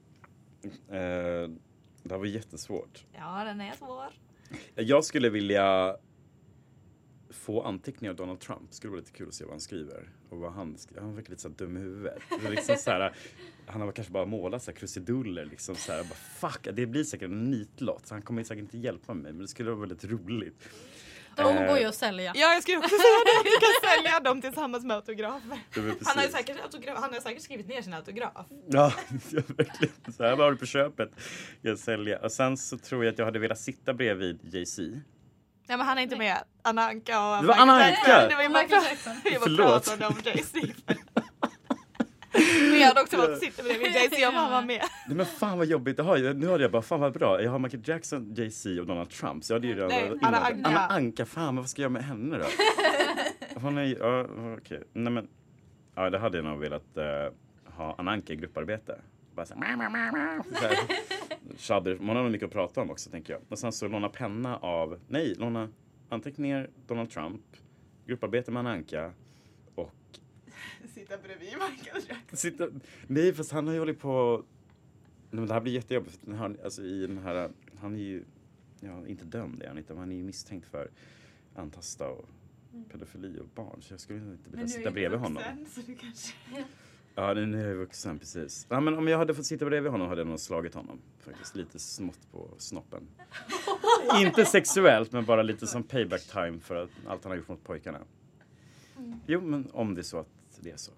[SPEAKER 6] Det här var jättesvårt.
[SPEAKER 4] Ja, den är svår.
[SPEAKER 6] Jag skulle vilja få anteckningar av Donald Trump. Skulle vara lite kul att se vad han skriver. Och vad han verkar lite så dum i huvudet. Det är liksom så här, han har kanske bara målat så här krusiduller. Liksom så här, bara, fuck, det blir säkert en nitlott. Så han kommer säkert inte hjälpa mig. Men det skulle vara väldigt roligt.
[SPEAKER 5] De går ju att sälja.
[SPEAKER 4] Ja, jag skulle också säga det. Du kan sälja dem tillsammans med autografer. Han har säkert skrivit ner sin autograf.
[SPEAKER 6] Ja, verkligen. Så här var det på köpet. Jag säljer. Och sen så tror jag att jag hade velat sitta bredvid Jay-Z.
[SPEAKER 4] Nej, men han är inte med. Anna Anka och
[SPEAKER 6] det var Anna Anka!
[SPEAKER 4] Det var ju Michael Jackson. Jag pratade om Jay-Z. Men jag hade också varit att sitta bredvid Jay-Z om han var med.
[SPEAKER 6] Nej, men fan vad jobbigt. Nu hade jag bara, fan vad bra. Jag har Michael Jackson, Jay-Z och Donald Trump. Så jag hade ju Anna Anka, fan vad ska jag med henne då? Hon är okej. Nej men, det hade jag nog velat ha Anna Anka i grupparbete. Bara så här, man har nog mycket att prata om också, tänker jag. Och sen så låna anteckningar Donald Trump, grupparbete med Anna Anka och
[SPEAKER 4] sitta bredvid Michael Jackson.
[SPEAKER 6] Nej, fast han har ju hållit på. Men det här blir jättejobbigt. Alltså i den här, han är ju inte dömd än, utan han är ju misstänkt för antasta och pedofili och barn. Så jag skulle inte vilja sitta bredvid honom.
[SPEAKER 4] Så du kanske...
[SPEAKER 6] Ja, nu är jag vuxen, precis. Ja, men om jag hade fått sitta bredvid honom hade jag nog slagit honom. Faktiskt lite smått på snoppen. Inte sexuellt, men bara lite som payback time för allt han har gjort mot pojkarna. Jo, men om det är så att det är så.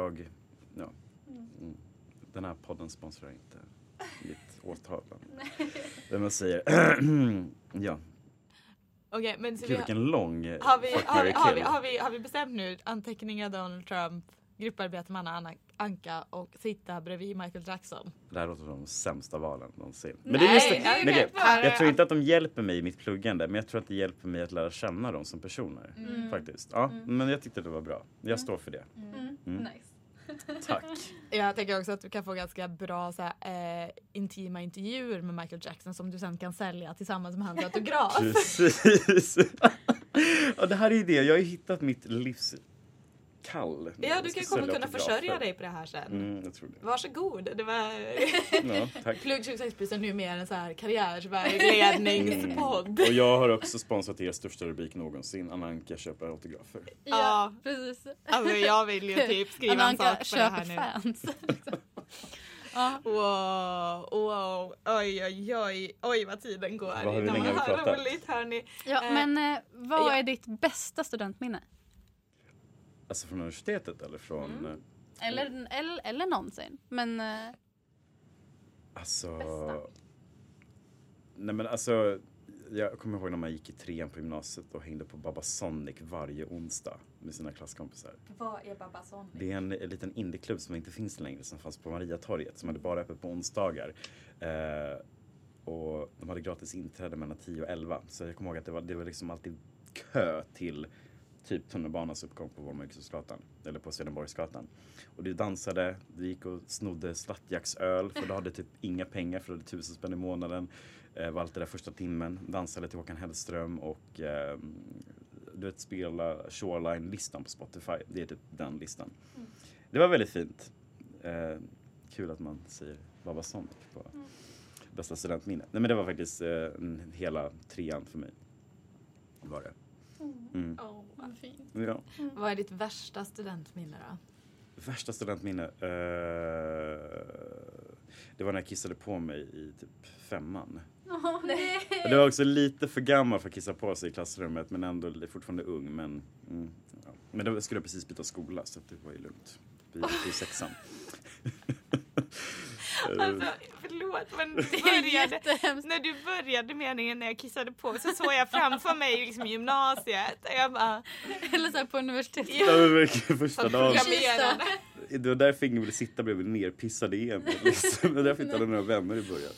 [SPEAKER 6] Den här podden sponsrar inte mitt åtal. Det man säger. Ja.
[SPEAKER 4] Okej, men så
[SPEAKER 6] vilken lång
[SPEAKER 4] har vi bestämt nu anteckningar Donald Trump, grupparbete med Anna Anka och sitta bredvid Michael Jackson?
[SPEAKER 6] Det här låter som de sämsta valen någonsin. Men det är just jag tror inte att de hjälper mig i mitt pluggande, men jag tror att det hjälper mig att lära känna dem som personer. Faktiskt. Ja, men jag tyckte det var bra. Jag står för det.
[SPEAKER 5] Nice.
[SPEAKER 6] Tack.
[SPEAKER 4] Jag tänker också att du kan få ganska bra intima intervjuer med Michael Jackson som du sen kan sälja tillsammans med hans autograf.
[SPEAKER 6] Precis. Och det här är det. Jag har ju hittat mitt livs kall.
[SPEAKER 4] Ja, du kommer kunna försörja dig på det här sen.
[SPEAKER 6] Jag tror det.
[SPEAKER 4] Varsågod. Det var
[SPEAKER 6] tack.
[SPEAKER 4] Plugg 26 är nu mer en så här karriärsvägledningspodd.
[SPEAKER 6] Och jag har också sponsrat er största rubrik någonsin. Anna Anka köper autografer.
[SPEAKER 5] Ja, precis.
[SPEAKER 4] Alltså jag vill ju typ skriva en sak på det här nu.
[SPEAKER 5] Fans.
[SPEAKER 4] Wow. Oj vad tiden går.
[SPEAKER 6] Vad har vi länge pratat?
[SPEAKER 4] Roligt, hörni.
[SPEAKER 5] Ja, men vad är ditt bästa studentminne?
[SPEAKER 6] Alltså från universitetet eller från...
[SPEAKER 5] Eller någonsin. Men...
[SPEAKER 6] Alltså...
[SPEAKER 5] Bästa.
[SPEAKER 6] Nej men alltså... Jag kommer ihåg när man gick i 3:an på gymnasiet och hängde på Babasonic varje onsdag med sina klasskompisar.
[SPEAKER 4] Vad är Babasonic?
[SPEAKER 6] Det är en liten indieklubb som inte finns längre, som fanns på Mariatorget, som hade bara öppet på onsdagar. Och de hade gratis inträde mellan 10 och 11. Så jag kommer ihåg att det var liksom alltid kö till typ tunnelbanans uppgång på Vårmörksgatan eller på Swedenborgsgatan. Och du dansade, du gick och snodde slattjacksöl för du hade typ inga pengar för du hade 1000 spänn i månaden. Var alltid där första timmen, dansade till Håkan Hellström och du vet, spela Shoreline-listan på Spotify. Det är typ den listan. Det var väldigt fint. Kul att man säger Babasonic på bästa studentminne. Nej, men det var faktiskt hela 3:an för mig. Var det.
[SPEAKER 5] Vad fint.
[SPEAKER 6] Ja.
[SPEAKER 4] Vad är ditt värsta studentminne då?
[SPEAKER 6] Värsta studentminne? Det var när jag kissade på mig i typ 5:an.
[SPEAKER 5] Nej.
[SPEAKER 6] Det var också lite för gammal för att kissa på sig i klassrummet, men ändå fortfarande ung. Men, Men då skulle jag precis byta skola så det var ju lugnt. Vi är i 6:an.
[SPEAKER 4] Alltså, förlåt, men när du började meningen när jag kissade på så såg jag framför mig liksom gymnasiet. Jag bara...
[SPEAKER 5] Eller så här på universitetet.
[SPEAKER 6] Ja, men verkligen första dagen.
[SPEAKER 4] Programmerande.
[SPEAKER 6] Det var därför ingen ville sitta bredvid nerpissade igen. Liksom. Det var därför inte hade några vänner i början.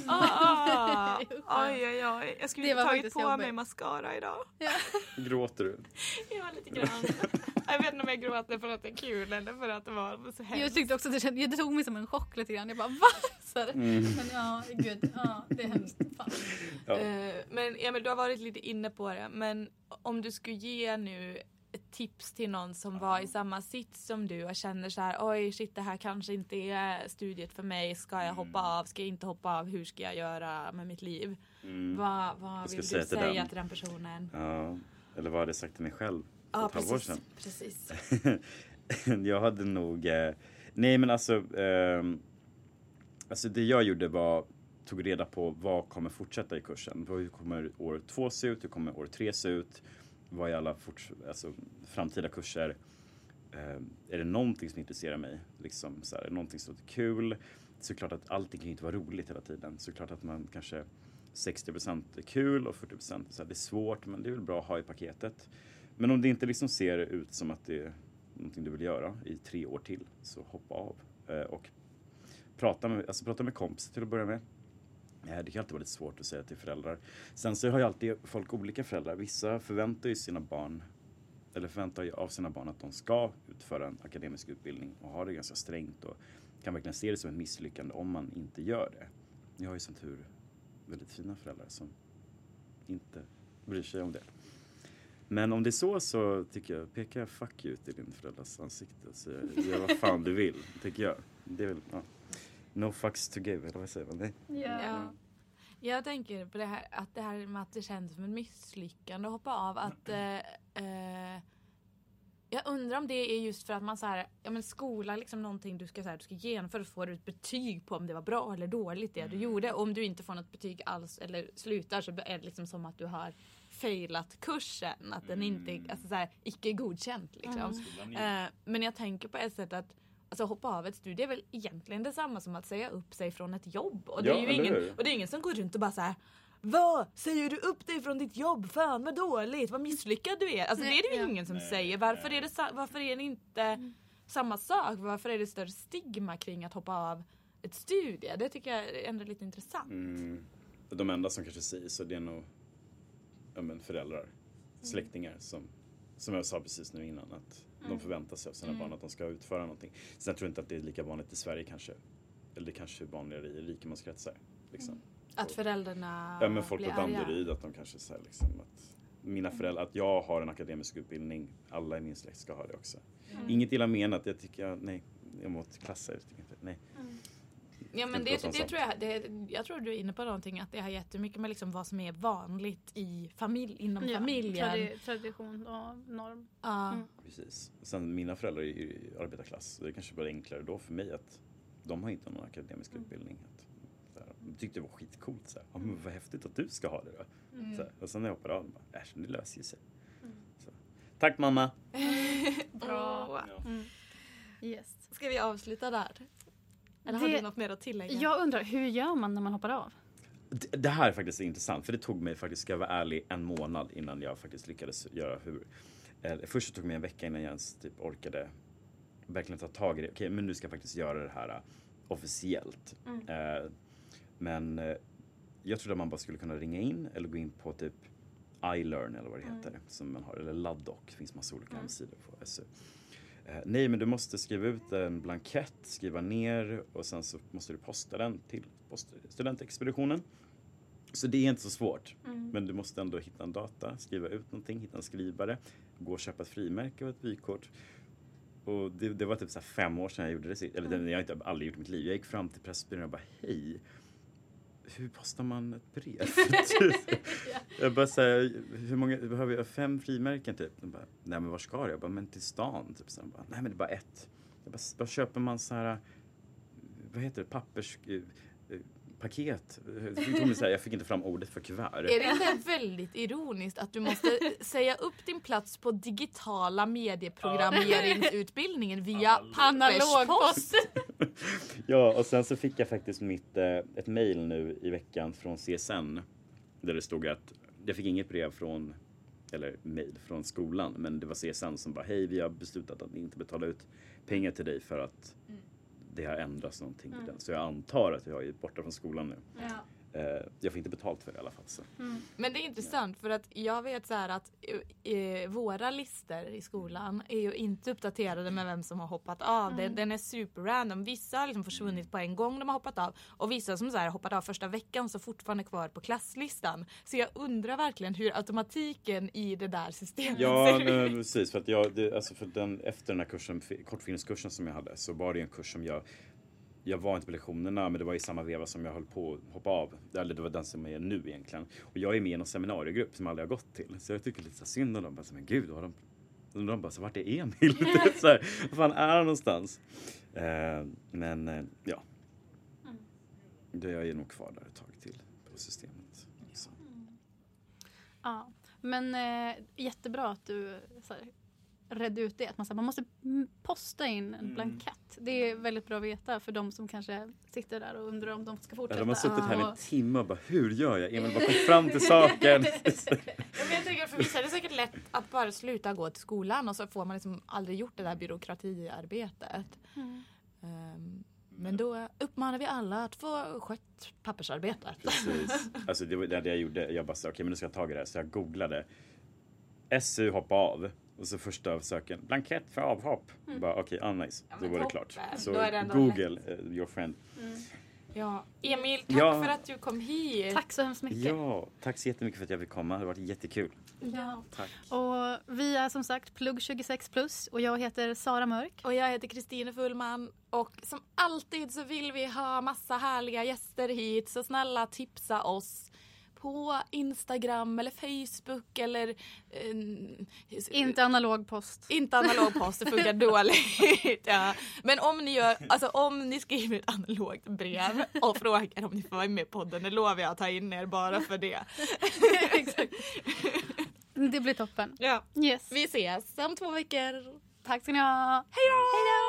[SPEAKER 4] Oj. Jag skulle inte tagit på mig mascara idag.
[SPEAKER 5] Ja.
[SPEAKER 6] Gråter du?
[SPEAKER 4] Ja, lite grann. Jag vet inte om jag gråter för att det är kul eller för att det var så hemskt.
[SPEAKER 5] Jag tyckte också att det tog mig som en chock lite grann. Jag bara, va? Men ja, gud. Ja, det är hemskt. Fan.
[SPEAKER 6] Ja.
[SPEAKER 4] Men Emil, du har varit lite inne på det. Men om du skulle ge nu ett tips till någon som var i samma sits som du och känner så här, oj shit, det här kanske inte är studiet för mig. Ska jag hoppa av? Ska jag inte hoppa av? Hur ska jag göra med mitt liv? Vad vill du säga till den personen?
[SPEAKER 6] Ja, eller vad hade jag sagt till mig själv för ett halvår sedan?
[SPEAKER 4] Precis.
[SPEAKER 6] Jag hade nog... nej, men alltså det jag gjorde var tog reda på vad kommer fortsätta i kursen. Hur kommer år 2 se ut? Hur kommer år 3 se ut? Vad är alla framtida kurser? Är det någonting som intresserar mig? Liksom, så här, är det någonting som är kul? Såklart att allting kan inte vara roligt hela tiden. Såklart att man kanske 60% är kul och 40% så här, det är svårt, men det är väl bra att ha i paketet. Men om det inte liksom ser ut som att det är någonting du vill göra i 3 år till, så hoppa av. Och prata med kompisar till att börja med. Det kan alltid vara lite svårt att säga till föräldrar. Sen så har ju alltid folk olika föräldrar. Vissa förväntar ju av sina barn att de ska utföra en akademisk utbildning och har det ganska strängt och kan verkligen se det som ett misslyckande om man inte gör det. Jag har ju som tur väldigt fina föräldrar som inte bryr sig om det. Men om det är så tycker jag, pekar fuck you till din föräldras ansikte och säger, gör vad fan du vill, tycker jag. Det är väl, ja. No fucks to give, eller vad säger man? Nej.
[SPEAKER 4] Ja. Jag tänker på det här, att det här med att det känns som ett misslyckande att hoppa av. Att, jag undrar om det är just för att man så här, skola liksom någonting du ska genomföra och få ett betyg på om det var bra eller dåligt det du gjorde. Och om du inte får något betyg alls eller slutar så är det liksom som att du har failat kursen. Att den inte, icke godkänt liksom. Men jag tänker på ett sätt att hoppa av ett studie är väl egentligen detsamma som att säga upp sig från ett jobb. Och det är ju ingen som går runt och bara så här: vad? Säger du upp dig från ditt jobb? Fan vad dåligt, vad misslyckad du är. Alltså det är det ju ingen som säger. Varför är det inte samma sak? Varför är det större stigma kring att hoppa av ett studie? Det tycker jag är ändå lite intressant.
[SPEAKER 6] De enda som kanske säger så, det är nog föräldrar, släktingar som jag sa precis nu innan, att de förväntar sig av sina barn att de ska utföra någonting. Sen tror jag inte att det är lika vanligt i Sverige kanske. Eller det kanske är vanligare i rikemanskretsar. Liksom.
[SPEAKER 4] Att föräldrarna
[SPEAKER 6] men folk på Danderyd, att de kanske säger liksom att mina föräldrar, att jag har en akademisk utbildning, alla i min släkt ska ha det också. Inget illa menat, jag tycker nej, emot klasser, nej.
[SPEAKER 4] Ja, men det tror jag tror du är inne på någonting, att det har jättemycket med liksom vad som är vanligt inom familjen.
[SPEAKER 5] Tradition och norm.
[SPEAKER 6] Precis. Sen mina föräldrar är i arbetarklass, så det kanske bara enklare då för mig att de har inte någon akademisk utbildning. Jag tyckte det var skitcoolt. Så här. Men vad häftigt att du ska ha det då. Så här. Och sen när jag hoppade av, det löser ju sig. Så. Tack mamma!
[SPEAKER 4] Bra!
[SPEAKER 5] Yes.
[SPEAKER 4] Ska vi avsluta där? Eller har du något mer att tillägga?
[SPEAKER 5] Jag undrar, hur gör man när man hoppar av?
[SPEAKER 6] Det här är faktiskt intressant. För det tog mig faktiskt, ska jag vara ärlig, 1 månad innan jag faktiskt lyckades göra först så tog det mig en vecka innan jag ens orkade verkligen ta tag i det. Okej, men nu ska jag faktiskt göra det här officiellt. Men jag trodde att man bara skulle kunna ringa in eller gå in på typ iLearn eller vad det heter. Som man har, eller Laddoc. Det finns massa olika hemsidor på SU. Nej, men du måste skriva ut en blankett, skriva ner och sen så måste du posta den till studentexpeditionen. Så det är inte så svårt. Men du måste ändå hitta en data, skriva ut någonting, hitta en skrivare, gå och köpa ett frimärke och ett vykort. Och det var typ så här 5 år sedan jag gjorde det. Eller jag har inte aldrig gjort i mitt liv. Jag gick fram till Pressbyrån och bara, hej, hur postar man ett brev? Jag bara säger, hur många behöver jag? 5 frimärken typ. De bara, nej men var ska jag? Bara, men till stan typ. Så de bara, nej men det är bara 1. Jag bara, köper man så här, vad heter det, paket. Jag fick inte fram ordet för kuvert.
[SPEAKER 4] Är det inte väldigt ironiskt att du måste säga upp din plats på digitala medieprogrammeringsutbildningen via papperspost?
[SPEAKER 6] Ja, och sen så fick jag faktiskt ett mejl nu i veckan från CSN där det stod att jag fick inget brev mejl från skolan, men det var CSN som bara, hej, vi har beslutat att inte betala ut pengar till dig för att det har ändrats någonting i den. Så jag antar att jag är borta från skolan nu. Ja. Jag får inte betalt för det i alla fall. Så.
[SPEAKER 4] Men det är intressant för att jag vet så här att våra listor i skolan är ju inte uppdaterade med vem som har hoppat av. Den är super random. Vissa har liksom försvunnit på en gång de har hoppat av. Och vissa som så här hoppat av första veckan så fortfarande kvar på klasslistan. Så jag undrar verkligen hur automatiken i det där systemet ser ut.
[SPEAKER 6] Precis. För att efter den här kursen, kortfilmskursen som jag hade, så var det en kurs som jag var inte på lektionerna, men det var i samma veva som jag höll på att hoppa av. Eller det var den som jag är nu egentligen. Och jag är med i en seminariegrupp som aldrig har gått till. Så jag tycker lite så synd om dem. Bara, men gud, de bara, så vart är Emil? Så här, vad fan är han någonstans? Då är jag nog kvar där ett tag till på systemet. Så.
[SPEAKER 5] Ja, men jättebra att du så här, redde ut det. Att man måste posta in en blankett. Det är väldigt bra att veta för de som kanske sitter där och undrar om de ska fortsätta.
[SPEAKER 6] De har suttit här en timme och bara, hur gör jag? Emil bara kom fram till saken.
[SPEAKER 4] Men jag tänker för vissa är det säkert lätt att bara sluta gå till skolan och så får man liksom aldrig gjort det där byråkratiarbetet. Men då uppmanar vi alla att få skött pappersarbetet.
[SPEAKER 6] Precis. Alltså det var det jag gjorde. Jag bara sa, okej, men nu ska jag ta det. Så jag googlade SU hoppa av. Och så första söken, blankett för avhopp. Bara okej, nice. Då var det klart. Så Google, your friend.
[SPEAKER 4] Ja, Emil, tack för att du kom hit.
[SPEAKER 5] Tack så hemskt mycket.
[SPEAKER 6] Ja, tack så jättemycket för att jag fick komma. Det har varit jättekul.
[SPEAKER 5] Ja. Tack. Och vi är som sagt Plugg 26+ och jag heter Sara Mörk.
[SPEAKER 4] Och jag heter Kristine Fullman. Och som alltid så vill vi ha massa härliga gäster hit. Så snälla tipsa oss på Instagram eller Facebook eller
[SPEAKER 5] inte analog post.
[SPEAKER 4] Inte analog post, det funkar dåligt. Ja. Men om ni skriver ett analogt brev och frågar om ni får vara med på podden, det lovar jag att ta in er bara för det.
[SPEAKER 5] Exakt. Det blir toppen.
[SPEAKER 4] Ja.
[SPEAKER 5] Yes.
[SPEAKER 4] Vi ses om 2 veckor.
[SPEAKER 5] Tack ska ni ha.
[SPEAKER 4] Hej då!
[SPEAKER 5] Hej då!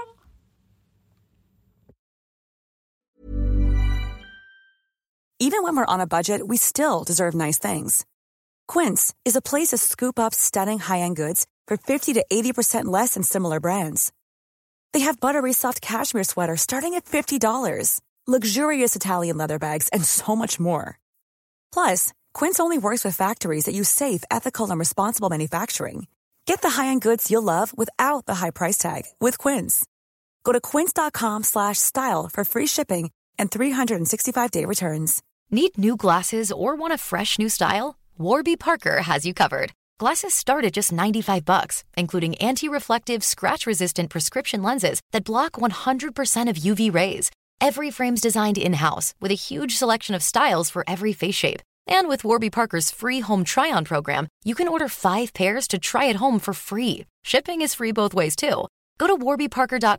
[SPEAKER 11] Even when we're on a budget, we still deserve nice things. Quince is a place to scoop up stunning high-end goods for 50 to 80% less than similar brands. They have buttery soft cashmere sweaters starting at $50, luxurious Italian leather bags, and so much more. Plus, Quince only works with factories that use safe, ethical, and responsible manufacturing. Get the high-end goods you'll love without the high price tag with Quince. Go to quince.com/style for free shipping and 365-day returns.
[SPEAKER 12] Need new glasses or want a fresh new style? Warby Parker has you covered. Glasses start at just $95, including anti-reflective, scratch-resistant prescription lenses that block 100% of UV rays. Every frame's designed in-house with a huge selection of styles for every face shape. And with Warby Parker's free home try-on program, you can order 5 pairs to try at home for free. Shipping is free both ways, too. Go to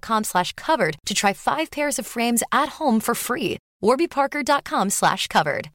[SPEAKER 12] warbyparker.com/covered to try 5 pairs of frames at home for free. warbyparker.com/covered.